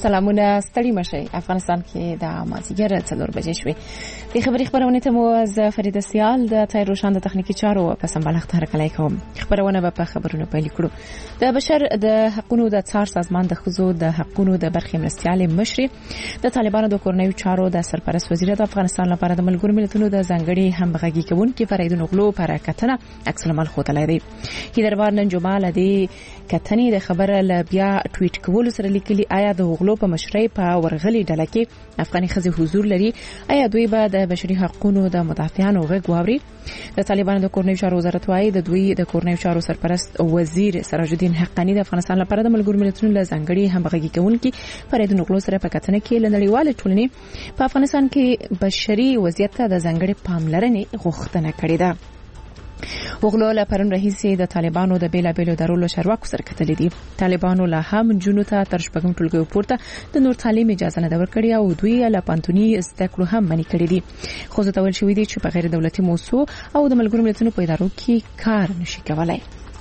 سلامونه ستړي مشي افغانستان کې د مازیګر 4 بجې شوې د خبري خبرونه ته مو از فرید سیال د تای روشان د تخنیکی چارو په سمبالښت هرکلی کوم. خبرونه په خبرونو پیل کړو. د بشر د حقوقو د څار سازمان د خزو د حقوقو د برخې مرستيال مشري د طالبانو د کورنیو چارو د سرپرست وزیر د افغانستان لپاره د ملګرو ملتونو د ځنګړي همغږي کوونکي فرایدونو غلو پر کتنه عکس العمل خوتلای دی. هیدربار نن جمعه لدی کتنې د خبره ل بیا ټویټ کول سره لیکلي آیا د غلو په مشرۍ په ورغلي ډله کې افغاني خزي حضور لري، آیا دوی به د بشري حقوقو د مدافعانو غږ واوري. د طالبانو د کورنیو چارو وزارت وايي د دوی د کورنیو چارو سرپرست وزیر سراج الدین حقانی د افغانستان لپاره د ملګرو ملتونو له ځنګړي همغږي کوونکي فرایدونو غلو سره په کتنه کې لنړیواله ټولنې په افغانستان کې بشري وضعیت ته د ځنګړي پاملرنې غوښتنه کړې ده. وغلو له پرون رئیس د طالبانو د بیلابیلو درولو شروع سره کتلې دي. طالبانو له هم جنونو ته تر شپږم ټولګي پورته د نور تعلیم اجازه نه ورکړې او دوی له پانتونی زده کړو هم منې کړې دي. خو زه تول شوې دي چې په غیر دولتي موسسو او د ملګرو ملتونو په ادارو کې کار نشي کولای.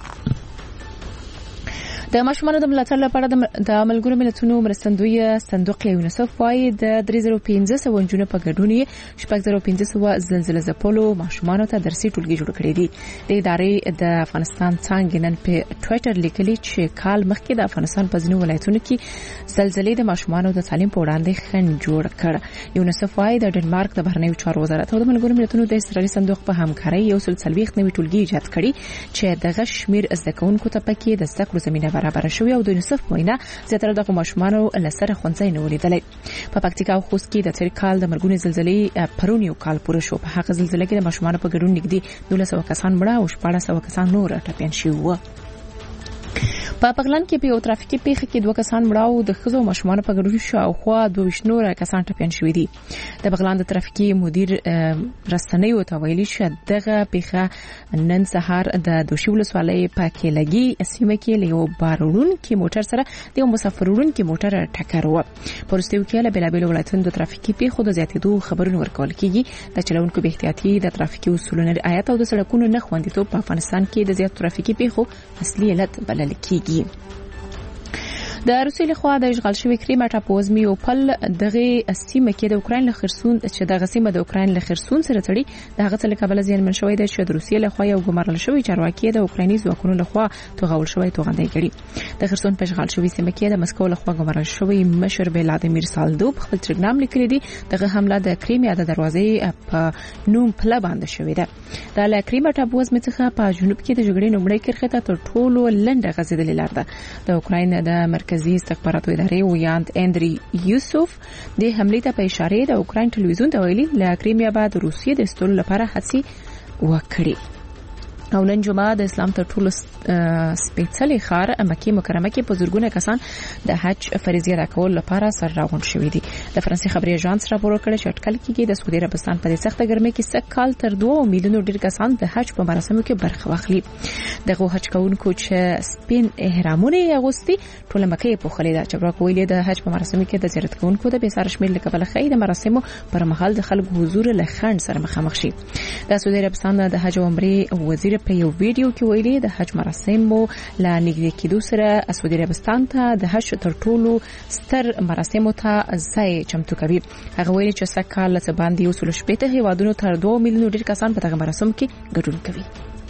د ماشومانو د ملاتړ لپاره د ملګرو ملتونو مرستندوی صندوق یونیسف وايي د 3500 ونجونو په ګډون 6500 زلزلې زپلو ماشومانو ته درسي ټولګي جوړ کړي دي. د ادارې د افغانستان څنګه نن په ټوئیټر لیکلي چې کال مخکې د افغانستان په ځینو ولایتونو کې زلزلې د ماشومانو د تعلیم په وړاندې خنډ جوړ کړ. یونیسف وايي د ډنمارک د بهرنیو چارو وزارت او د ملګرو ملتونو د اسرائیلي صندوق په همکارۍ یو سل څلويخ نوي ټولګي ایجاد کړي چې د غشمیر زده کوونکو ته پکې د زده کړو زمينه برابر شوی او د یونیسف وینا زیاتره د ماشومانو لسره خونځای نه ولیدلې. په پکتیکا او خوست کې د تیر کال د مرګونې زلزلې پرون یو کال پوره شو. په هغه زلزلې کې د ماشومانو په ګډون نږدې 1200 کسان مړه او 1400 کسان نور ټپيان شوي وو. په پغلان کې په یو ترافیکي پیښه کې 2 کسان مړه او د خزو ماشومان په ګډون شو او خو 22 نور کسان ټپيان شوي دي. د پغلان د ترافیکي مدیر رسنیو ته ویلي چې دغه پیښه نن سهار د دوشي ولسوالۍ په کې لګي سیمه کې له یو بارون کې موټر سره د یو مسافرون کې موټر ټکر و. پرستیو کې له بلابل ولایتونو د ترافیکي پیښو د زیاتېدو خبرونه ورکول کیږي. د چلونکو به احتیاطي د ترافیکي اصولو رعایت او د سړکونو نه خوندیتوب په افغانستان کې د زیات ترافیکي پیښو اصلي علت بلل کیږي. د روسیې لخوا د اشغال شوی کریمه ټاپوزمي او پل دغه سیمه کې د اوکرين له خرسون چې دغه سیمه د اوکرين له خرسون سره تړي دغه څه لکه بل ځین من شوی د روسیې لخوا یو ګمارل شوی چارواکي د اوکرایني ځواکونو لخوا توغول شوی توغندۍ کړي. د خرسون په اشغال شوی سیمه کې د مسکو لخوا ګمارل شوی مشر ولادیمیر سالدو په خپل ټلګرام لیکلي دي دغه حمله د کریمیا د دروازې په نوم پله باندې شوې ده. د کریمه ټاپوزمي څخه په جنوب کې د جګړې نومړی کرخه ته تر ټولو لنډه غځېدلې لار ده. د اوکراین د مرکزی استخباراتو ادارې ویاند اندری یوسف د حملې ته په اشاره د اوکراین ټلویزیون ته ویلي ل کریمیا بعد روسیې د استولو لپاره هڅې وکړي. او نن جمعه د اسلام تر ټولو سپېڅلې ښار مکه مکرمه کې په زرګونه کسان د حج فریضه ادا کول لپاره سر راغونډ شوي دي. د فرانسې خبري اژانس راپور کړی چې اټکل کېږي د سعودي عربستان په سخته ګرمۍ کې سکهال تر 2 میلیونو ډیر کسان د حج په مراسمو کې برخه واخلي. دغه حج کوونکو چې سپین احرامونه اغوستي ټول مکه په خلې ده چې راکوي د حج په مراسمو کې د زیارت کوونکو د بیسار شمیر لکبل خې د مراسمو پر مهال د خلکو حضور له خند سره مخامخ شي. د سعودي عربستان د حج او عمره وزیر په یو ویډیو کې ویلي د حج مراسمو لا نږدې کېدو سره سعودي عربستان ته د حج تر ټولو ستر مراسمو ته ځای چمتو کوي. هغه ویلي چې سکهال څخه باندې وصول شپته هیوادونو تر 2 میلیونو ډیر کسان په دغه مراسم کې ګډون کوي.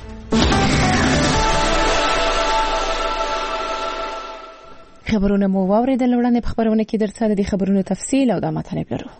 خبرونه مو واوریدل وړاندې په خبرونه کې درته د خبرونو تفصیل او د مطالب لرو.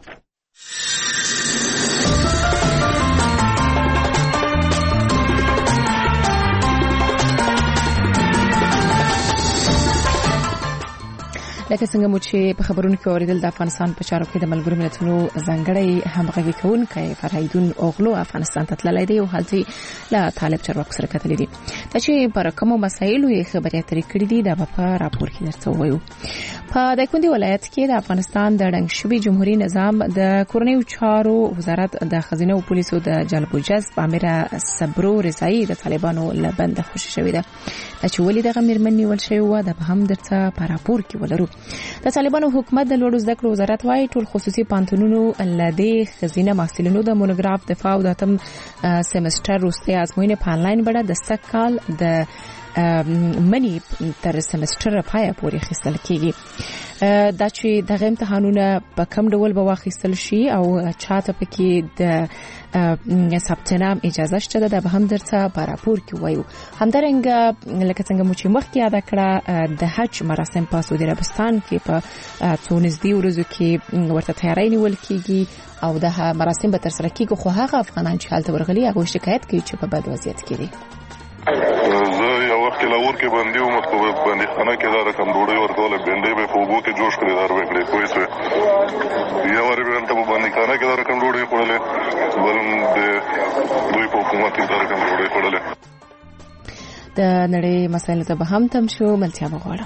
لکه څنګه مو چې په خبرونو کې اوریدل د افغانستان په چارو کې د ملګرو ملتونو ځنګړي همغږي کوونکی فرایدون اوغلو افغانستان ته تللی دی او حالتي لا طالب چارواکو سره کتلې دي. چې پر کومو مسایلو یې خبرې اترې کړې دي دا په راپور کې درته وایو. په دایکنډي ولایت کې د افغانستان د ړنګ شوي جمهوریت نظام د کورنیو چارو وزارت د خزینه او پولیسو د جلب او جذب امر صبرو رضایی د طالبانو لبند خوشی شوې ده. چې ولې دغه مرمن نیول شوی و د په هم درته په راپور کې ولرو. د طالبانو حکومت د لوړو زده کړو وزارت وايي ټول خصوصي پانتونونو لدې خزینه محصلینو د مونوګراف دفاع او د تم سمستر وروستي ازموینې په انلاین بڼه د سکهال د منی تر سمستر پای پورې خستل کیږي. دا چې دغه امتحانونه په کوم ډول به واخیستل شي او چاته پکې د ثبتنام اجازه شته ده به هم درته په راپور کې وایو. همدارنګه لکه څنګه مو چې مخکې یاد کړه د حج مراسم په سعودي عربستان کې په څو نږدې ورځو کې ورته تیاری نیول کیږي او د مراسم به ترسره کیږي، خو هغه افغانان چې هلته ورغلي هغه شکایت کوي چې په بد وضعیت کې دي. زه یو وخت لاور کې باندې وم په باندې خانه کې دا رقم ډوډۍ ورکوله بنډې به په وګو کې جوش کړی دار وکړي کوی څه یو ور به ته باندې خانه کې دا رقم ډوډۍ خورلې ولوم د دوی په حکومت کې دا رقم ډوډۍ خورلې. د نړۍ مسایلو ته به هم تم شو ملتیا وغواړم.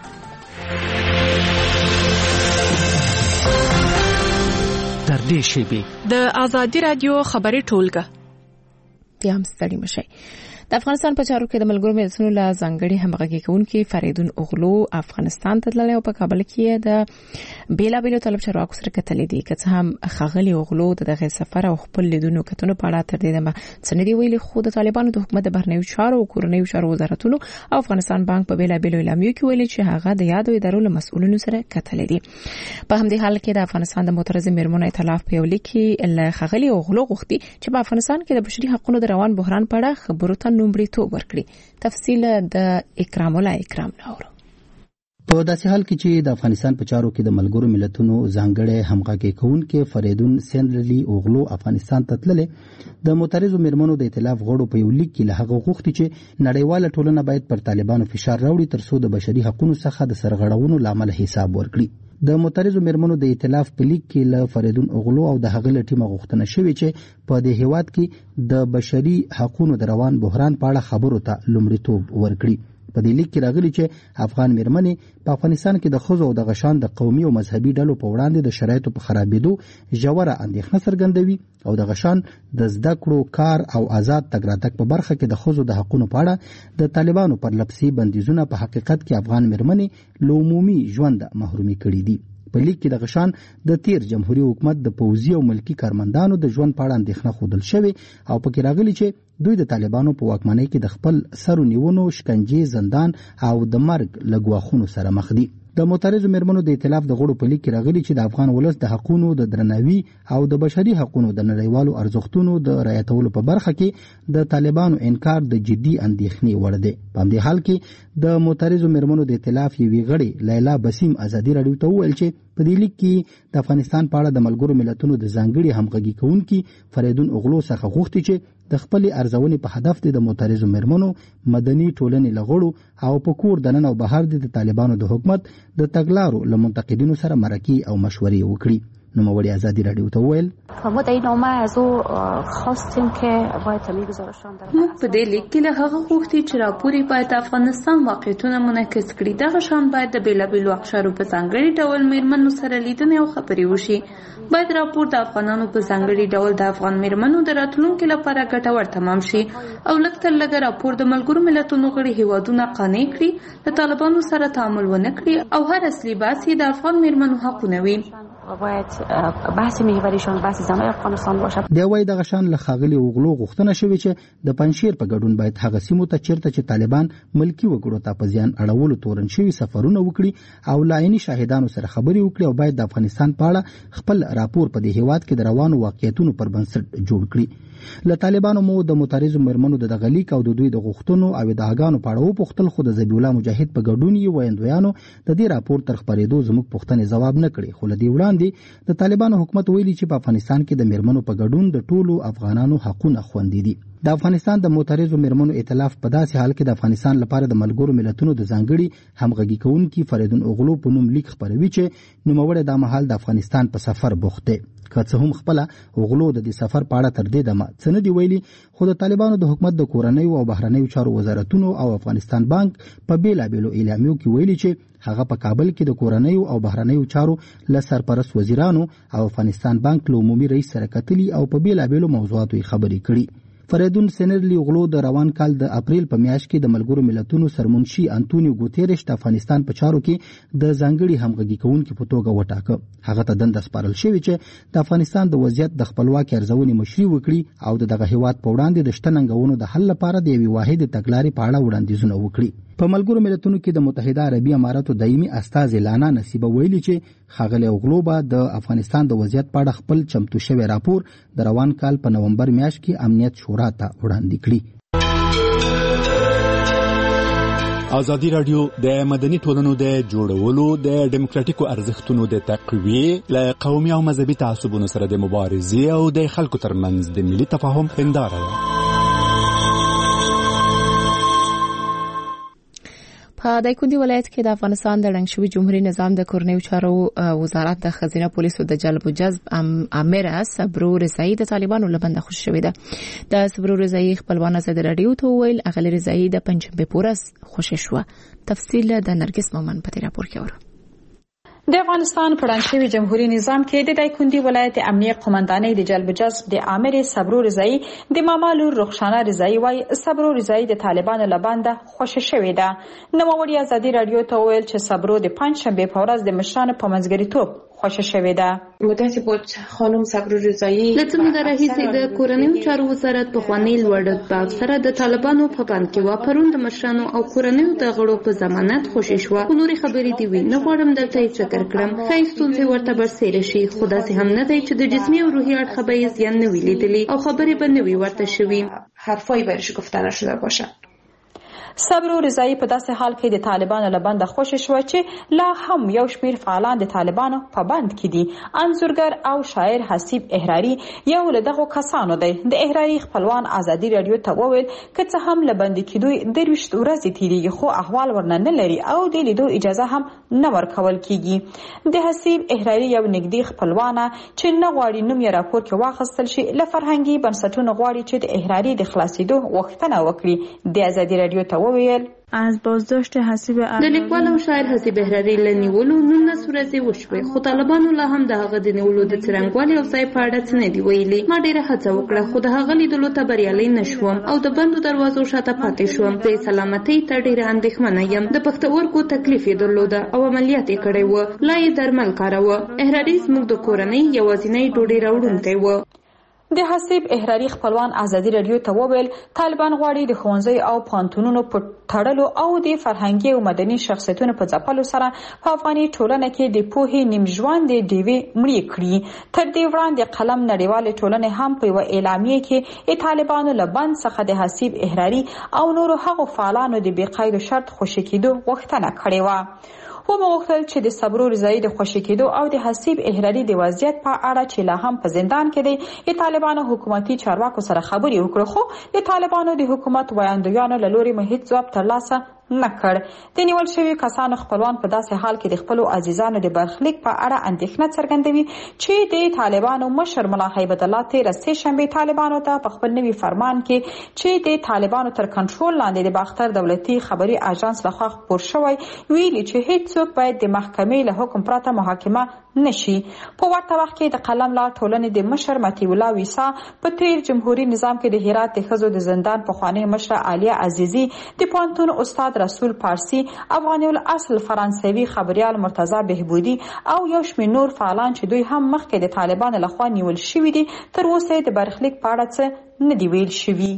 تر دې شیبې د آزادي رادیو خبري ټولګه ته هم ستړي مشئ. د افغانستان په چارو کې د ملګرو ملتونو له ځانګړي همغږي کوونکي فریدون اغلو افغانستان ته تللی او په کابل کې د بیلابیلو طلب چارواکو سره کتلې دي. که څه هم ښاغلي اغلو د دغه سفر او خپل لیدونو کتنو په اړه تر دې دمه څه نه دی ویلي، خو د طالبانو د حکومت د بهرنیو چارو او کورنیو چارو وزارتونو او افغانستان بانک په بیلابیلو اعلامیو کې ویلي چې هغه د یادو ادارو له مسؤلینو سره کتلې دي. په همدې حال کې د افغانستان د معترض میرمنو ائتلاف په یو لیک کې له ښاغلي اغلو غوښتي چې په افغانستان کې د بشري حقوقو د روان بحران په اړه خبرو ته لومړیتوب ورکړي. تفصیل د اکرام الله اکرام نورو. په داسې حال کې چې د افغانستان په چارو کې د ملګرو ملتونو ځانګړي همغږي کوونکي فریدون سندرلی اغلو افغانستان ته تللی، د معترضو میرمنو د ائتلاف غړو په یو لیک کې له هغه غوښتي چې نړیواله ټولنه باید پر طالبانو فشار راوړي ترڅو د بشري حقوقو څخه د سرغړونو لامل حساب ورکړي. د معترضو میرمنو د ائتلاف په لیک کې له فریدون اغلو او د هغه له ټیمه غوښتنه شوې چې په دې هیواد کې د بشري حقوقو د روان بحران په اړه خبرو ته لومړیتوب ورکړي. په دې لیک کې راغلي چې افغان میرمنې په افغانستان کې د ښځو او د غشان د قومي او مذهبي ډلو په وړاندې د شرایطو په خرابېدو ژوره اندېښنه څرګندوي او د غشان د زده کړو، کار او آزاد تګ راتګ په برخه کې د ښځو د حقوقو په اړه د طالبانو پر لپسي بندیزونه په حقیقت کې افغان میرمنې له عمومي ژوند محرومي کړي دي. په لیک کې د غشان د تیر جمهوریت حکومت د پوځي او ملکی کارمندانو د ژوند په اړه اندېښنه ښودل شوې او پکې راغلي چې دوی د طالبانو په واکمنۍ کې د خپل سر نیونو، شکنجې، زندان او د مرګ له ګواښونو سره مخ دي. د معترضو میرمنو د ائتلاف د غړو په لیک کې راغلي چې د افغان ولس د حقوقو د درناوي او د بشري حقوقو د نړیوالو ارزښتونو د رعایتولو په برخه کې د طالبانو انکار د جدي اندېښنې وړ دی. په همدې حال کې د معترضو میرمنو د ائتلاف یوې غړي لیلا بسیم ازادي راډیو ته وویل چې په دې لیک کې د افغانستان په اړه د ملګرو ملتونو د ځانګړي همغږي کوونکي فریدون اغلو څخه غوښتي چې د خپل ارزونې په هدف د معترضو میرمنو، مدني ټولنې لغړو او په کور دننه او بهر د طالبانو د حکومت د تګلارو له منتقدینو سره مرکې او مشورې وکړي. نوموړي ازادي راډیو ته وویل ما در این نامه از او خواستیم که باید تمیز گزارشان در موږ په دې لیک کې له هغه غوښتي چې راپورې باید افغانستان واقعیتونه منعکس کړي. دغه شان باید د بیلابیلو اقشارو په ځانګړي ډول میرمنو سره لیدنې او خبرې وشي. باید راپور د افغانانو په ځانګړي ډول د افغان میرمنو د راتلونکي لپاره ګټور تمام شي او لږ تر لږه راپور د ملګرو ملتونو غړي هیوادونه قانع کړي د طالبانو سره تعامل ونه کړي او هر اصلي بحث د افغان میرمنو حقونه وي. باید بحث محوریشان بحث زنای افغانستان باشد. د وای د غشان له ښاغلي اغلو غوښتنه شوې چې د پنځشیر په ګډون باید هغه سیمو ته چیرته چې طالبان ملکی وګړو ته په زیان اړولو تورن شوي سفرونه وکړي او لا عیني شاهدانو سره خبرې وکړي او باید د افغانستان په اړه خپل راپور په دې هیواد کې د روانو واقعیتونو پر بنسټ جوړ کړي. له طالبانو مو د معترضو میرمنو د غلیک او د دوی د غوښتنو او ادعاګانو په اړه وپوښتل، خو د ذبیح الله مجاهد په ګډون یې ویندویانو د دې راپور تر خبرېدو زموږ پوښتنې ځواب نه کړي. خو له دې وړاندې د طالبانو حکومت ویلي چې په افغانستان کې د میرمنو په ګډون د ټولو افغانانو حقونه خوندي دي. د افغانستان د معترضو میرمنو ائتلاف په داسې حال کې د افغانستان لپاره د ملګرو ملتونو د ځانګړي همغږي کوونکي فریدون اغلو په نوم لیک خپروي چې نوموړی د مهال د افغانستان په سفر بوخت دی. که څه هم خپل اغلو د دې سفر په اړه تر دې دمه څه نه دی ویلي، خو د طالبانو د حکومت د کورنیو او بهرنیو چارو وزارتونو او افغانستان بانک په بیلابیلو اعلامیو کې ویلي چې هغه په کابل کې د کورنیو او بهرنیو چارو له سرپرست وزیرانو او افغانستان بانک له عمومي رئیس سره کتلي او په بیلابیلو موضوعاتو خبرې کړي. فریدون سینرلی اوغلو د روان کال د اپریل په میاشت کې د ملګرو ملتونو سرمنشي انټونیو ګوتيرش د افغانستان په چارو کې د ځانګړي همغږي کوونکي په توګه وټاکه. هغه ته دنده سپارل شوې چې د افغانستان د وضعیت د خپلواکۍ ارزونې مشري وکړي او دغه هیواد په وړاندې د شته ننګونو د حل لپاره د یوې واحدې تګلارې په اړه وړاندیزونه وکړي. په ملګرو ملتونو کې د متحده عربي اماراتو دایمي استازي لانا نصیبه ویلي چې ښاغلی اوغلو به د افغانستان د وضعیت په اړه خپل چمتو شوی راپور د روان کال په نومبر میاشت کې امنیت شورا ته وړاندې کړي. ازادي رادیو د مدني ټولنو د جوړولو د ډیموکراتیکو ارزښتونو د تقویې له قومي او مذهبي تعصبونو سره د مبارزې او د خلکو ترمنځ د ملي تفاهم هنداره ده. په دایکنډي ولایت کې د افغانستان د رنګ شوي جمهوریت نظام د کورنیو چارو وزارت د خزینه پولیسو د جلب و جذب امره صبرو رضایی د طالبانو لبنده خوش شوې ده. د صبرو رضایی خپلوان ازادي رادیو ته ویل اغلی رضایی د پنځمبه پورس خوش شو. تفصیل د نرګس مومن په راپور کې ورو. د افغانستان په رنګ شوي جمهوریت نظام کې د دایکنډي ولایت امنیه قومندانۍ د جلب جذب د امر صبرو رضایی د مامالو رخصانه رضایی وای صبرو رضایی د طالبانو لبنده خوش شوې ده. نوموړي ازادي رادیو ته ویل چې صبرو د پنځشنبه په ورځ د مشرانو په منځګړیتوب خوش شوې ده. مدتی بود خانم صبرو رضایی لڅ مده راهیسې د کورنیو چارو وزارت په خوانی لوړ رتبه سره د طالبانو په بند کې و پروند مشرانو او کورنیو د غړو په ضمانت خوشی شو. نوري خبرې دی وی نه غواړم دلته هیڅ ذکر کړم. خیستون څه ورته برسېل شي خدا سي هم نه دی چې د جسمي او روحي اړخ به زیان نه ویلېدلی او خبرې به نه وی ورته شوی. حرفای برش گفته نشده باشه. صبرو رضایی په داسې حال کې د طالبانو لبنده خوش شو چې لا هم یو شمیر فعالان د طالبانو په بند کې دي. انځورګر او شاعر حسیب احراری یو له دغه کسانو دی. د احراری خپلوان ازادي رادیو ته وویل که څه هم لبند کېدوی 23 ورځې تیریږي خو احوال ورنه نه لري او د لیدو اجازه هم نه ورکول کیږي. د حسیب احراری یو نږدې خپلوانه چې نه غواړي نوم یې راپور کې واخیستل شي له فرهنګي بنسټونو غواړي چې د احراری د خلاصېدو غوښتنه وکړي. د ازادي رادیو ته ویل از بازداشت حسیب د لیکوال او شاعر حسیب احراری لنیولو 19 ورځې وشوي خو طالبانو لا هم د هغه د نیولو د څرنګوالي او ځای په اړه څه نه دی ویلي. ما ډیره هڅه وکړه خو د هغه لیدلو ته بریالي نشوم او د بندو دروازو شاته پاتې شوم. د سلامتۍ ته ډیره اندېښمنه یم. د پښتورګو تکلیف یې درلوده او عملیات یې کړی و. لا یې درمل کاروه. احراری زموږ د کورنۍ یوازینی ډوډۍ راوړونکی و. د حسیب احراری خپلوان ازادي رادیو ته وویل طالبان غواړي د ښوونځي او پوهنتونونو په تړلو او د فرهنګي او مدني شخصیتونو په ځپلو سره په افغاني ټولنه کې د پوهې نیم ژوند د ډیوې مړې کړي. تر دې وړاندې قلم نړیوالې ټولنې هم په یو اعلامیه کې طالبانو له بند څخه د حسیب احراری او نورو هغو فعالانو د بې قید شرط خوشي کېدو غوښتنه کړې وه. و مغوښتل چې د صبرو رضایی د خوشي کېدو او د حسیب احراری د وضعیت په اړه چې لا هم په زندان کې دی د طالبانو حکومتي چارواکو سره خبرې وکړي خو د طالبانو د حکومت وړاندویانو له لوري هیڅ ځواب ترلاسه نه کړ. د نیول شوي کسانو خپلوان په داسې حال کې د خپلو عزیزانو د برخلیک په اړه اندېښنه څرګندوي چې د طالبانو مشر ملا هیبت الله 13 شنبه طالبانو ته په خپل نوي فرمان کې چې د طالبانو تر کنټرول لاندې د باختر دولتي خبري اژانس لخوا خپور شوی ویلي چې هیڅوک باید د محکمې له حکم پرته محاکمه نشي. په ورته وخت کې د قلم لا ټولنې د مشر متی الله ویسا په تیر جمهوریت نظام کې د هرات د ښځو د زندان پخوانی مشر عالیه عزیزی د پوهنتون استاد رسول پارسی افغانی الاصل فرانسوي خبريال مرتضی بهبودی او یو شمېر نور فعالان چې دوی هم مخکې د طالبانو لخوا نیول شوي دي تر اوسه د برخلیک په اړه څه نه دی ویل شوي.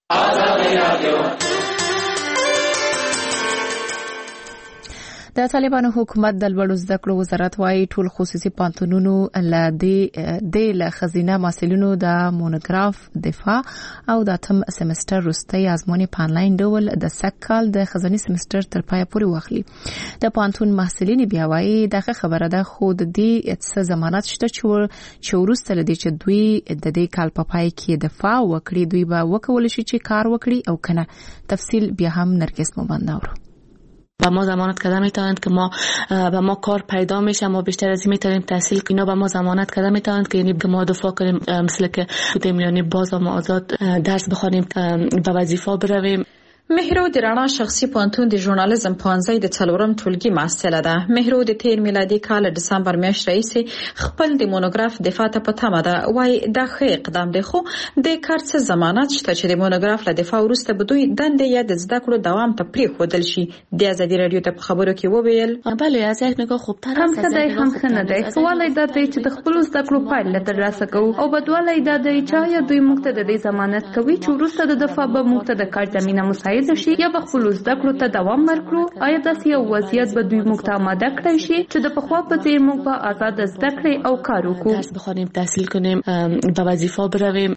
د طالبانو حکومت د لوړو زده کړو وزارت وايي ټول خصوصي پوهنتونونو له خزینه محصلینو د مونوګراف دفاع او د اتم سمستر وروستۍ ازمونې په انلاین ډول د سکهال د خزاني سمستر تر پای پورې واخلي. د پوهنتون محصلین بیا وايي دغه خبره ده خو د دې څه ضمانت شته چې وروسته لدی چې دوی د دې کال په پای کې دفاع وکړي دوی به وکول شي چې کار وکړي او کنه. تفصیل بیا هم نرگس مومند اورو. با ما ضمانت کرده میتوانند که ما به ما کار پیدا میشه ما بیشتر از این میتونیم تحصیل کنیم. اینا به ما ضمانت کرده میتوانند که یعنی ما دفاع کنیم مثل که بودیم یعنی باز ما آزاد درس بخونیم به وظیفه برویم. مهرو د رڼا شخصي پوهنتون د ژورنالیزم پوهنځي د 4م ټولګي محصله ده. مهرو د تیر میلادي کال دسمبر میاشت راهیسې خپل د مونوګراف دفاع ته په تمه ده. وایي دا ښه اقدام دی، خو د کار څه ضمانت شته چې د مونوګراف له دفاع وروسته به دوی دندې یا د زده کړو دوام ته پرېښودل شي. د ازادي راډیو ته په خبرو کې وویل بله از یک نگاه خوبتر است. هم ښه دی هم ښه نه دی. سوال دا دی چې د خپلو زده کړو پایله ترلاسه کوو، او بدوالی دا دی چې آیا دوی موږ ته د دې ضمانت کوي چې وروسته د دفاع به موږ ته د کار زمینه مساعده شي یا به خپلو زده کړو ته دوام ورکړو. آیا داسې یو وضعیت به دوی موږ ته آماده کړی شي چې د پخوا په څېر موږ به آزاد زده کړې او کار وکړو، درس بخوانیم، تحصیل کنیم، به وظیفه برویم.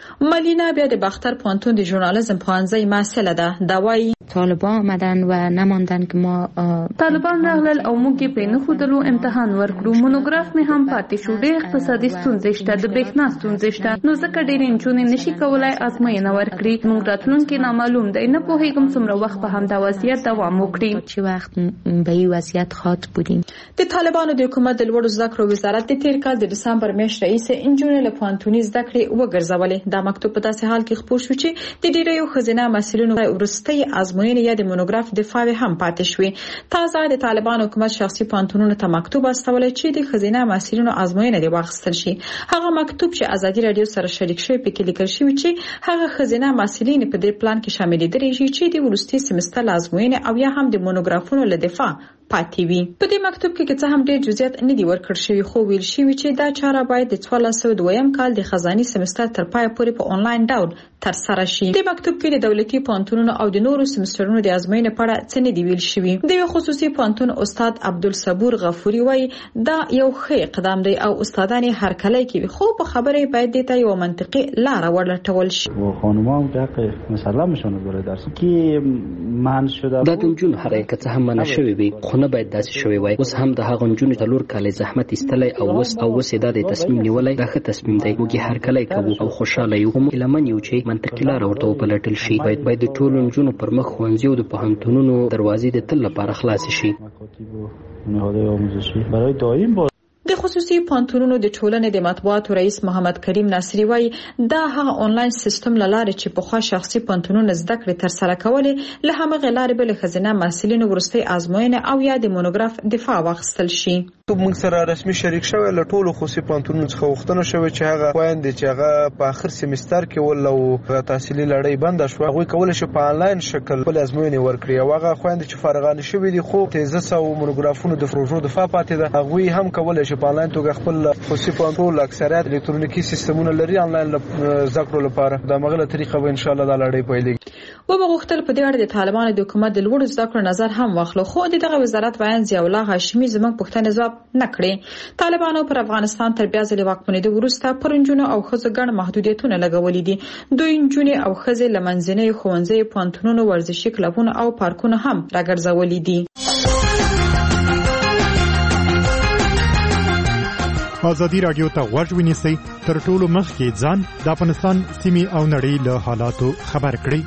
ملینا بیا د باختر پوهنتون د ژورنالیزم پوهنځي محصله ده. دا وایي طالبان آمدن و نماندن که ما طالبان راغلل او موږ یې پرې نه ښودلو، امتحان ورکړو. مونوګراف مې هم پاتې شو. ډېر اقتصادي ستونزې شته، د برېښنا ستونزې شته، نو ځکه ډېرې نجونې نشي کولی ازموینه ورکړي. موږ راتلونکي نامعلوم دی، نه پوهېږم څومره وخت به همدا وضعیت دوام وکړي. چه وخت به این وضعیت خواهد بودیم. د طالبانو د حکومت د لوړو زده کړو وزارت د تیر کال د دسمبر میاشت راهیسې نجونې له پوهنتوني زده کړې وګرځولې. دا مکتوب په داسې حال کې خپور شو چې د ډېرو ښځینه محصلینو وروستۍ ازموینې یا د مونوګراف دفاع هم پاتې شوې. تازه د طالبان حکومت شخصي پوهنتونونو ته مکتوب استولی چې د ښځینه محصلینو ازموینه دې واخیستل شي. هغه مکتوب چې ازادي راډیو سره شریک شوی پکې لیکل شوی چې هغه ښځینه محصلین په دې پلان کې شاملېدلې شي چې د وروستي سمستر ازموینه او یا هم د مونوګرافونو له دفاع پاتې وي. په دې مکتوب کې څه هم ډېر جزئیات نه دي ورکړل شوی، خو ویل شوی چې دا چاره باید د 1402 کال د خزاني سمستر تر پای پورې په آنلاین ډول ترسره شي. د مکتوب کې د دولتي پوهنتونونو او د نورو سمسترونو د ازموینې په اړه څه نه دی ویل شوی. د خصوصي پوهنتون استاد عبدالصبور غفوري وایي دا یو ښه اقدام دی او استادان هرکلی کوي، خو په خبره باید د یو منطقي لار ولټول شي. خانم‌ها هم حق مسلمشون داره درس کی من شده دا د جون هر یک څه هم منع شوی وي، خو نه باید داسې شوی وای. اوس هم د هغه جون ته لور کالي زحمت ایستلای او وس دا د تصمیم نیولای دا ښه تصمیم دی. موږ هرکلی کوو او خوشاله یو. هم لمن یو چې منطقي لار ورته وپلټل شي. باید د ټولو جون پر مخ ښوونځي او د پوهنتونونو دروازې د تل لپاره خلاص شي. برای دایم د خصوصي پوهنتونونو د ټولنې د مطبوعاتو رئیس محمد کریم ناصری وایي دا هغه آنلاین سیستم لاره چې په خوا شخصي پوهنتونونو زده کړې تر سره کولې له همغه لارې بل خزینه محصلینو ورستي ازموینه او یا د مونوګراف دفاع واخیستل شي. موږ سره رسمي شریک شوی له ټولو خصوصي پوهنتونونو څخه وختونه شوی چې هغه خويندې چې هغه په اخر سمستر کې ول او تحصیلي لړۍ بند شو، هغه کول شي په آنلاین شکل بل ازموینه ورکړي. او هغه خويندې چې فارغان شوی دي خو تیزه او مونوګرافونو د پروژو دفاع پاتې ده، هغه هم کول شي په آنلاین توګه خپل خصوصي پوهنتون اکثریت الکترونیکی سیستمونه لري آنلاین ذکر لپاره د مغله طریقه به ان شاء الله د لړۍ پیلېږي. وبغختل په دې اړه د طالبانو د حکومت د لوړ زده کړو نظر هم واخلو، خو دغه وزارت بیان ضیاء الله هاشمي زموږ پوښتنه ځواب نکړي. طالبانو پر افغانستان تر بیا ځلې واکمنېدو وروسته پرنجونو او ښځو ګڼ محدودیتونه لګولې دي. دوی نجونې او ښځې لمنځنۍ ښوونځي، پوهنتونونو، ورزشي کلبونه او پارکونه هم راګرځولې دي. ازادي راډیو ته غوږ ونیسئ، تر ټولو مخکې ځان د افغانستان سیمې او نړۍ له حالاتو خبر کړئ.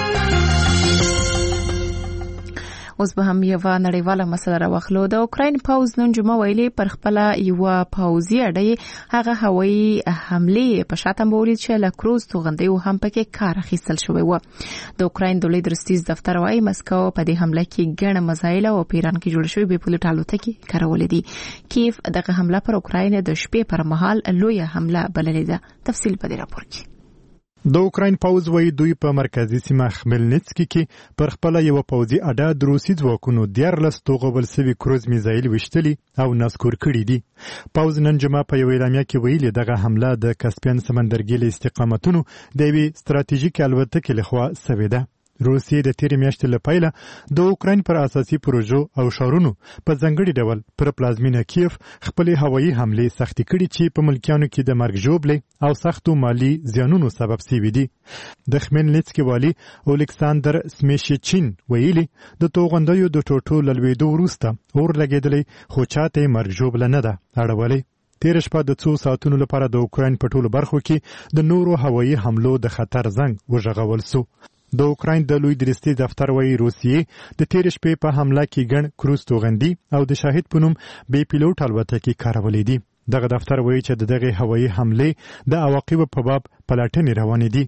اوس به هم یو نړیواله مسله راوخلو. د اوکراین پوز نن جمعه ویلي پر خپل یو پوزي اډې هغه هوایي حمله په شاتم بولید چې له کروز توغندې هم پکې کار اخیستل شوی و. د اوکراین دولتي درستیز دفتر وايي مسکو په دې حمله کې ګڼ مزایل او پیران کې جوړ شوی به پولیټ الوتکې کارولې دي. کیف دغه حمله پر اوکراین د شپې پر مهال لویه حمله بللې ده. تفصیل په دې راپور کې. د اوکراین پوز وایي دوی په مرکزی سیمه خملنیتسکي کې پر خپل یو پوزي اډه د روسي ځواکونو 14 توغول سوي کروز میزایل وشتلي او ناسکور کړي دي. پوز نن جمعه په یو اعلامیه کې ویلي دغه حمله د کاسپین سمندرګي له استقامتونو د یوې ستراتیژیکې الوتکې لخوا شوې ده. روسیې د تیر میاشتې لپاره د اوکراین پر اساسي پروژو او شارونو په ځنګړي ډول پر پلازمینه کیف خپل هوایي حمله سختي کړي چې په ملکیانو کې د مرګ ژوبلې او سختو مالی زیانونو سبب شوي دي. د خملنیتسکي والي الیکساندر سمیشچین ویلي د توغندیو د ټوټو لویدو وروسته اور لګیدلې خو چاته مرګ ژوبله نه ده اړولې. تیر شپه د 2 ساعتونو لپاره د اوکراین په ټولو برخو کې د نورو هوایي حملو د خطر زنګ وژغول شو. د اوکراین د لوی درستي دفتر وايي روسیې د تیر شپې په حمله کې ګڼ کروز توغندي او د شاهد په نوم بې پیلوټ الوتکې کارولې دي. دغه دفتر وايي چې دغه هوایي حمله د عواقبو په باب پلټنې روانې دي.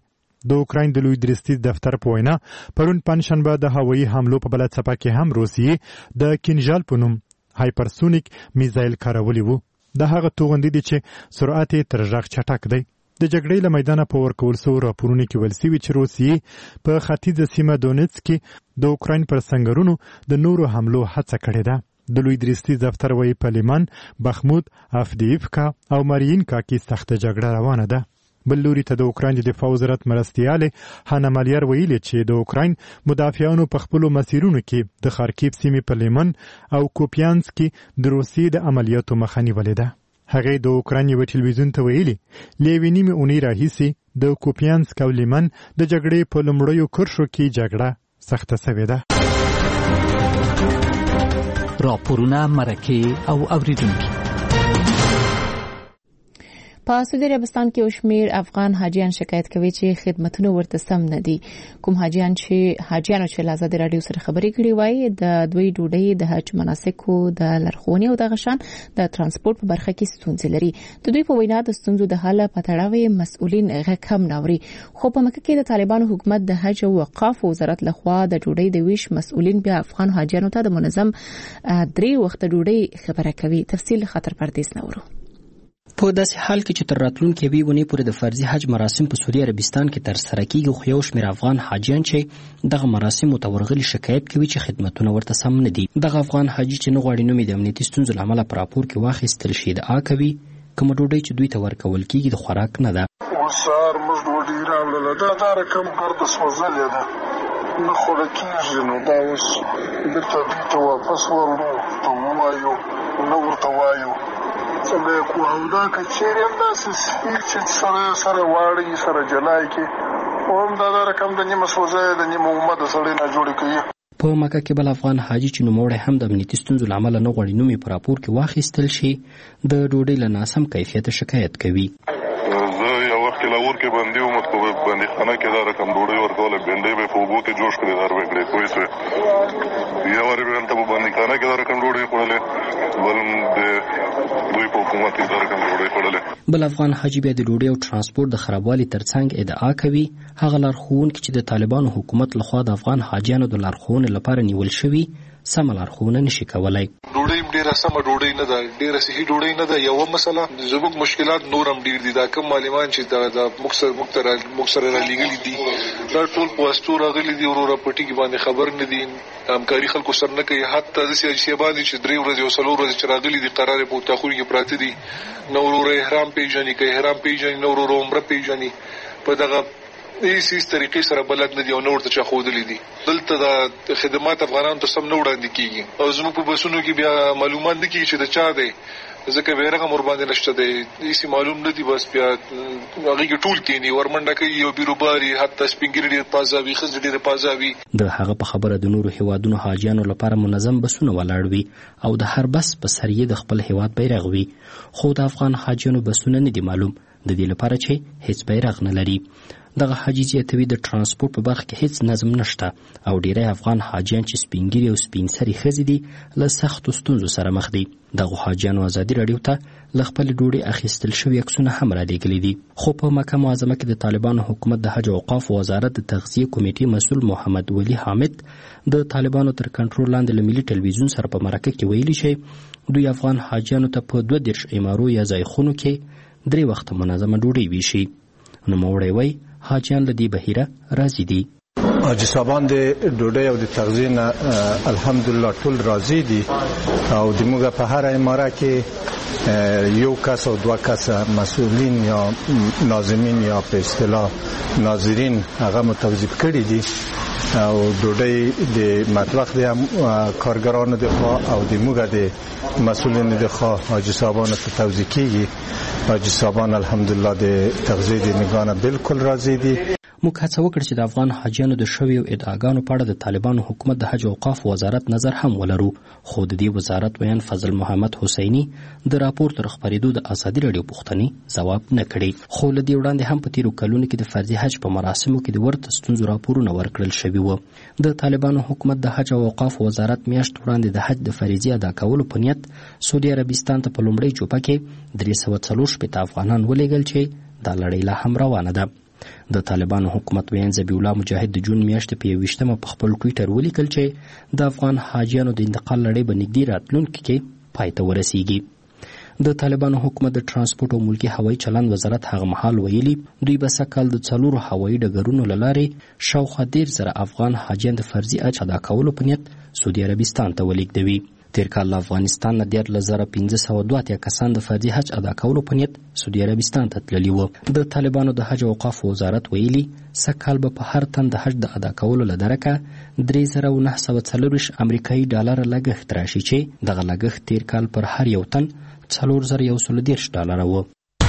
د اوکراین د لوی درستیز دفتر په وینا پرون پنځشنبه د هوایي حملو په بل څپه کې هم روسیې د کینژال په نوم هایپرسونیک میزایل کارولي وو. د هغه توغندي دي چې سرعت یې تر غږ چټک دی. د جګړې له میدانه په ورکول سوو راپورونو کې ویل سوي چې روسیې په ختیځه سیمه دونیتس کې د اوکراین پر سنګرونو د نورو حملو هڅه کړې ده. د لوی درستیز دفتر وایي په لیمان، بخمود، افدیفکا او مارینکا کې سخته جګړه روانه ده. بل لوري ته د اوکراین د دفاع وزارت مرستیالې هانا مالیار ویلي چې د اوکراین مدافعانو په خپلو مسیرونو کې د خارکیف سیمې په لیمن او کوپیانس کې د روسیې د عملیاتو مخه نیولې ده. هغې د اوکراین یو ټلویزیون ته ویلي له یوې نیمې اونۍ راهیسې د کوپیانسک او لیمن د جګړې په لومړیو کرښو کې جګړه سخته سوې ده. راپورونه، مرکې او اوریدونکي. په سعودي عربستان کې یو شمېر افغان حاجیان شکایت کوي چې خدمتونه ورته سم نه دي. کوم حاجیانو چې له ازادي راډیو سره خبرې کړې وایي د دوی ډوډۍ، د حج مناسکو د لارښوونې او دغه شان د ترانسپورت په برخه کې ستونزې لري. د دوی په وینا د ستونزو د حل په تړاو مسؤلین غږ هم نه اوري. خو په مکه کې د طالبانو حکومت د حج او اوقاف وزارت لخوا د ډوډۍ د ویش مسؤلین بیا افغان حاجیانو ته د منظم 3 وخت ډوډۍ خبره کوي. تفصیل خاطر پردیس نورو. په داسې حال کې چې تر راتلونکې یوې اونۍ پورې د فرضي حج مراسم په سعودي عربستان کې ترسره کیږي، خو یو شمېر افغان حاجیان چې دغه مراسمو ته ورغلي شکایت کوي چې خدمتونه ورته سم نه دي. دغه افغان حاجي چې نه غواړي نوم یې د امنیتي ستونزو له امله په راپور کې واخیستل شي ادعا کوي کومه ډوډۍ چې دوی ته ورکول کیږي د خوراک نه ده. سهار موږ ډوډۍ راوړله، دا رقم ګرده سوځلې ده، نه خوړه کېږي. نو دا اوس بېرته دوی ته واپس ورړو ته ووایو، نه ورته وایو څنګه کو او دا که چیرې هم داسې سپیر چې سره واړي سره جلای کې هم دا رقم د نیمه سوځی د نیمه اومه د سړی نه جوړې کوي. په مکه کې بل افغان حاجي چې نوموړی هم د امنیتي ستونزو له امله نه غواړي نوم یې په راپور کې واخیستل شي د ډوډۍ له ناسم کیفیته شکایت کوي. زه یو وخت کې لاهور کې بندي وم، په بندیخانه کې دا رقم ډوډۍ ورکوله، بنډۍ به په اوبو کې جوش کړې دار به کړې پوه شوې. یو وارې به هلته په بندیخانه کې دا رقم ډوډۍ خوړلې، بل دوی په حکومت کې دا رقم ډوډۍ خوړلې. بل افغان حاجي بیا د ډوډۍ او ترانسپورت د خرابوالي ترڅنګ ادعا کوي هغه لارښوونکي چې د طالبانو حکومت لخوا د افغان حاجیانو د لارښوونې لپاره نیول شوي سمه لارښوونه نشي کولای. ډوډۍ ډېره سمه ډوډۍ نه ده، ډېره صحي ډوډۍ نه ده. یوه مسله زموږ مشکلات نور هم ډېر دي. دا کوم معلمان چې موږ سره رالیږلي دي دا ټول په واسطو راغلي دي، وروره په ټکي باندې خبر نه دي، همکاري خلکو سره نه کوي. حتی داسې اجسیابان دي چې 3 ورځې او 4 ورځې چې راغلي دي قرار په اتاقونو کې پراته دي، نه وروره احرام پیژني، که احرام پیژني نه وروره عمره پیژني، په دغه هیڅ طریقې سره بلد نه دي او نه ورته چا ښودلي دي. دلته د خدمات افغانانو ته سم نه وړاندې کېږي او زموږ په بسونو کې بیا معلومات نه کېږي چې د چا دی، ځکه بیرغ هم ورباندې نشته دی، هیڅ معلوم نه دي. بس بیا هغې کې ټول کېني ورمنډه کوي او بیروباري، حتی سپین ږیري ډېر پازاوي، ښځې ډېرې پازاوي. د هغه په خبره د نورو هیوادونو حاجیانو لپاره منظم بسونه ولاړ وي او د هر بس په سر یې د خپل هیواد بیرغ وي، خو د افغان حاجیانو بسونه نه دي معلوم، د دې لپاره چې هیڅ بیرغ نه لري. دغه حاجي زیاتوي د ترانسپورت په برخه کې هیڅ نظم نشته او ډیری افغان حاجیان چې سپینګیري او سپین سري ښځې دي له سختو ستونزو سره مخ دي. دغه حاجیانو ازادي راډیو ته له خپل ډوډۍ اخیستل شوي عکسونه هم رالیږلي دي. خو په مکه معظمه کې د طالبانو حکومت د حج او اوقاف وزارت د تغذیه کمیټې مسؤل محمد ولی حامد د طالبانو تر کنټرول لاندې له ملي ټلویزیون سره په مرکه کې ویلي چې دوی افغان حاجیانو ته په 32 عمارو یا ځایخونو کې 3 وخته منظمه ډوډۍ ویشي. نوموړی وایي حاجیان له دې بهیره راضي دي. حاجي صاحبان د ډوډۍ او د تغذیې نه الحمدلله ټول راضي دي او د موږ په هر عماره کې 1 کس او 2 کس مسؤلین یا ناظمین یا په اصطلاح ناظرین هغه متوظیف کړي دي او ډوډۍ د مطبخ د کارګرانو د خوا او د موږ د مسؤلینو د خوا حاجي صاحبانو ته توزیع کیږي. حاجي صاحبان الحمدلله د تغذیې د نگاه نه بالکل راضي دي. موږ هڅه وکړه چې د افغان حاجیانو د شویو ادعاګانو په اړه د طالبانو حکومت د حج او اوقاف وزارت نظر هم ولرو، خو د دې وزارت ویان فضل محمد حسینی د راپور تر خبرېدو د ازادي راډیو پوښتنې ځواب نه کړي. خو له دې وړاندې هم په تیرو کلونو کې د فرضي حج په مراسمو کې د ورته ستونزو راپورونه ورکړل شوي وو. د طالبانو حکومت د حج او اوقاف وزارت میاشت وړاندې د حج د فریضې ادا کولو په نیت سعودي عربستان ته په لومړۍ جوپه کې 340 افغانان ولېږل چې دا لړۍ لا هم روانه ده. د طالبانو حکومت ویاند ذبیح الله مجاهد د جون میاشتې په 21 په خپل ټویټر ولیکل چې د افغان حاجیانو د انتقال لړۍ به نږدې راتلونکي کې پای ته ورسیږي. د طالبانو حکومت د ترانسپورت او ملکي هوایي چلند وزارت هغه مهال ویلي دوی به سږکال د 4 هوایي ډګرونو له لارې شاوخوا 10,000 افغان حاجیان د فرضي حج ادا کولو په نیت سعودي عربستان ته ولېږدوي. تیر کال له افغانستان نه 14,502 کسان د فرضي حج ادا کولو په نیت سعودي عربستان ته تللي وو. د طالبانو د حج او اوقاف وزارت ویلي سږکال به په هر تن د حج د ادا کولو له درکه 3,940 امریکایي ډالر لګښت راشي چې دغه لګښت تیر کال پر هر یو تن 4,110 ډالر وو.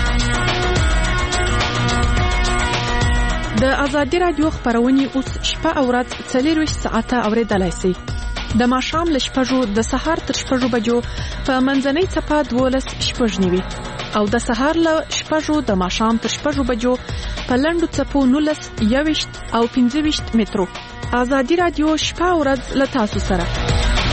د ازادي رادیو خبرونه اوس شپه او ورځ 24 ساعته اوریدلای شئ. د ماښام له 6 د سهار تر 6 بجو په منځنۍ څپه 12:09 او د سهار له 6 د ماښام تر 6 بجو په لنډو څپو 19 او 15 مترو. ازادي رادیو شپه او ورځ له تاسو سره.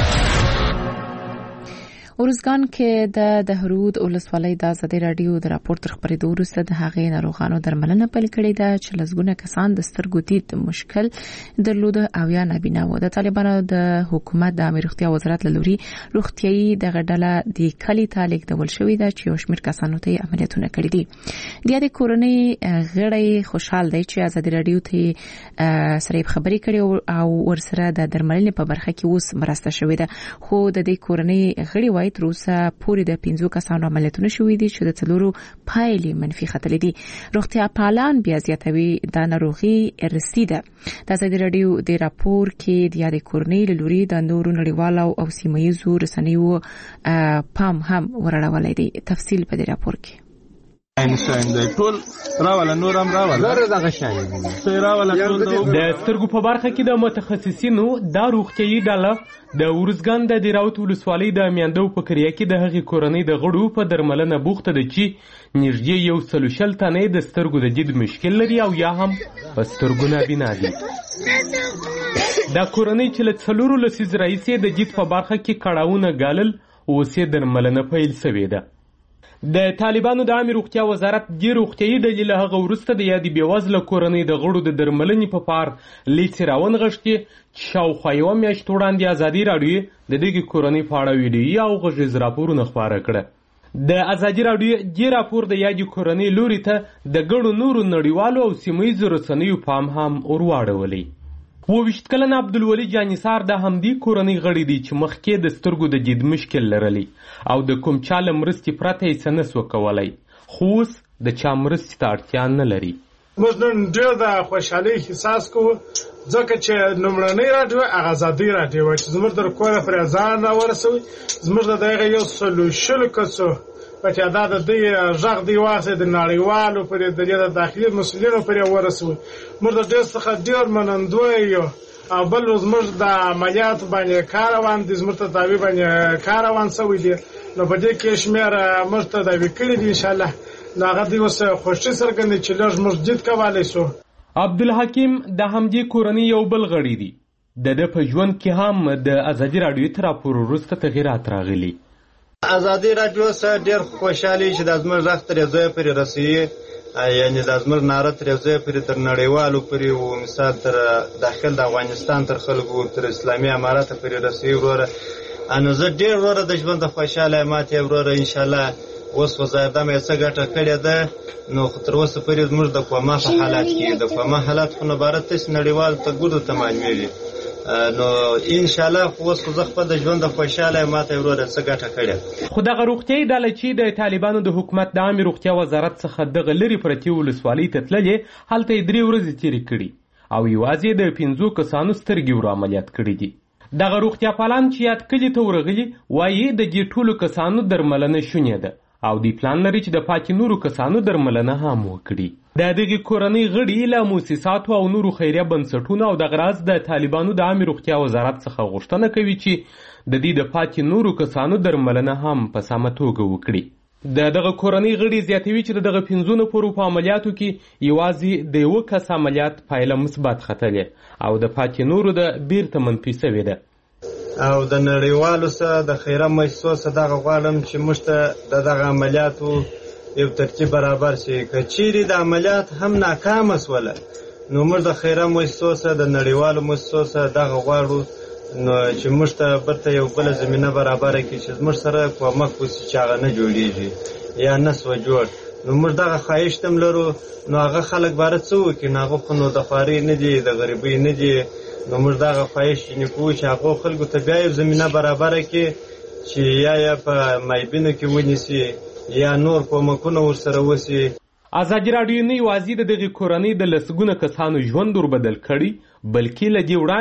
ورزګان کې د دهرود ولسوالۍ د ازادي رادیو د راپور تر خبرېدو وروسته د هغې ناروغانو درملنه پیل کړې ده چې لسګونه کسان د سترګو دید مشکل درلوده او یا نابینا وو. د طالبانو د حکومت د عامه روغتیا وزارت له لوري روغتیايي دغه ډله د کلي ته لیږدول شوې ده چې یو شمېر کسانو ته عملیاتونه کړي دي. د دې کورنۍ غړي خوشحال دی چې ازادي رادیو ته سره خبرې کړي او ورسره د درملنې په برخه کې اوس مرسته شوې ده. خو د دې کورنۍ غړي تر اوسه پورې د 15 کسانو عملیاتونه شوي دي چې د 4 پایلې منفي ختلې دي. روغتیا پالان بیا زیاتوي د ناروغي رسیده. د ازادي رادیو د راپور کې د یادې کورنۍ له لوري د نورو نړیوالو او سیمه‌ییزو رسنیو پام هم ورړولای دی. تفصیل په دې راپور کې ټول راواله نور هم راواله دغه شان دي راواله ټول د سترګو په برخه کې د متخصصینو د روغتیايي ډله د ورزګان د دیراوت ولسوالۍ د میاندو په کریه کې د هغې کورنۍ د غړو په درملنه بوخته ده چې نږدې 140 تنې د سترګو د دید مشکل لري او یا هم په سترګو نابینا دي. دا کورنۍ چې له 4 لسیز راهیسې د دید په برخه کې کړاوونه ګالل اوس یې درملنه پیل شوې ده. د طالبانو د عامه روغتیا وزارت د روغتیايي ډلې له هغه وروسته د یادې بېوزله کورنۍ د غړو د درملنې په پار لیڅې راونغښتې چې شاوخوا یوه میاشت وړاندې ازادي راډیو د دغې کورنۍ په اړه ویډیویي او غږیز راپورونه خپاره کړه. د ازادي راډیو دې راپور د یادې کورنۍ لوري ته د ګڼو نورو نړیوالو او سیمهییزو رسنیو پام هم ورواړولی. 22 کلن عبدالولي جانیسار د همدې کورنۍ غړی دی چې مخکې د سترګو د دید مشکل لرلی او د کوم چا له مرستې پرته یې څه نسو کولی، خو اوس د چا مرستې ته اړتیا نه لري. موږ نن ډېر د خوشحالۍ احساس کوو ځکه چې لومړنۍ راډیو هغه ازادي راډیو وه چې زموږ در کوره پرې ځان راورسوي. زموږ د هغه یو سلو شلو کسو په چې دا د دې غږ دی واخلي د نړیوالو پرې د دې د داخلي مسؤلینو پرې ورسوي. موږ د دې څخه ډېر منندوی یو. او بل زموږ د عملیاتو باندې کار روان دی، زموږ ته تداوي باندې کار روان شوی دی. نو په دې کې شمېر موږ تداوي کړي دي انشاءالله. نو هغه دوی اوس خوښي څرګندوي چې لږ موږ جد کولی شو. عبدالحکیم د همدې کورنۍ یو بل غړی دی. د ده په ژوند کې هم د ازادي راډیو تر راپور وروسته تغیرات راغلي. ازادي راډیو سره ډېر خوشحالي چې د زموږ غږ تر یو ځایه پورې رسوي، یعنې د زموږ ناره تر یو ځایه پورې تر نړیوالو پورې و، مثال تر داخل د افغانستان تر خلکو تر اسلامي اماراتو پورې رسوي. وروره نو زه ډېر وروره د ژوند د خوشحاله یم. ماته وروره انشاءالله اوس وزارت مې څه ګټه کړې ده. نو خو تر اوسه پورې زموږ د کوما په حالات کې د کوما حالات خو نبارت تاسو نړیوال ته ګورو ته معلومیږي. نو انشاءالله خو اوس زه خپل د ژوند د خوشحاله یم. ماته وروره څه ګټه کړې. خو دغه روغتیايي ډله چې د طالبانو د حکومت د عامې روغتیا وزارت څخه دغه لرې پرتې ولسوالۍ ته تللې، هلته یې 3 ورځې تېرې کړي او یوازې د 15 کسانو سترګې ور عملیات کړي دي. دغه روغتیا پالان چې یاد کلي ته ورغلي وایي د دې ټولو کسانو درملنه شونې ده او دی پلان لري چې د پاتې نورو کسانو درملنه هم وکړي. د دغې کورنۍ غړي له موسساتو او نورو خیریه بنسټونو او دغه راز د طالبانو د عامې روغتیا وزارت څخه غوښتنه کوي چې د دې د پاتې نورو کسانو درملنه هم په سمه توګه وکړي. د دغه کورنۍ غړي زیاتوي چې د دغه 15 نفرو په عملیاتو کې یوازې د 1 کس عملیات پایله مثبت ختلې او د پاتې نورو د بیرته منفي شوې ده. او د نړیوالو سره د خیره مؤسسو سره دغه غواړم چې موږ ته د دغه عملیاتو یو ترتیب برابر شي. که چیرې د عملیات هم ناکامه سوله نو موږ د خیره مؤسسو سره د نړیوالو مؤسسو سره دغه غواړو نو چې موږ ته برته یو بله زمینه برابره کړي چې موږ سره کومک وشي چې هغه نه جوړېږي یا نه سوه جوړ. نو موږ دغه خواهش هم لرو. نو هغه خلک باره څه وکړي؟ نو هغه خو نو د خوارۍ نه دي، د غریبۍ نه دي. نو موږ دغه خواهش کوو چې هغو خلکو ته بیا یو زمینه برابره کړي چې یا په مایبینو کې ونیسي یا نور کومکونه ورسره وشي. ازادي راډیو نه یوازې د دغې کورنۍ د لسګونه کسانو ژوند ور بدل کړي بلکې له دې وړاندې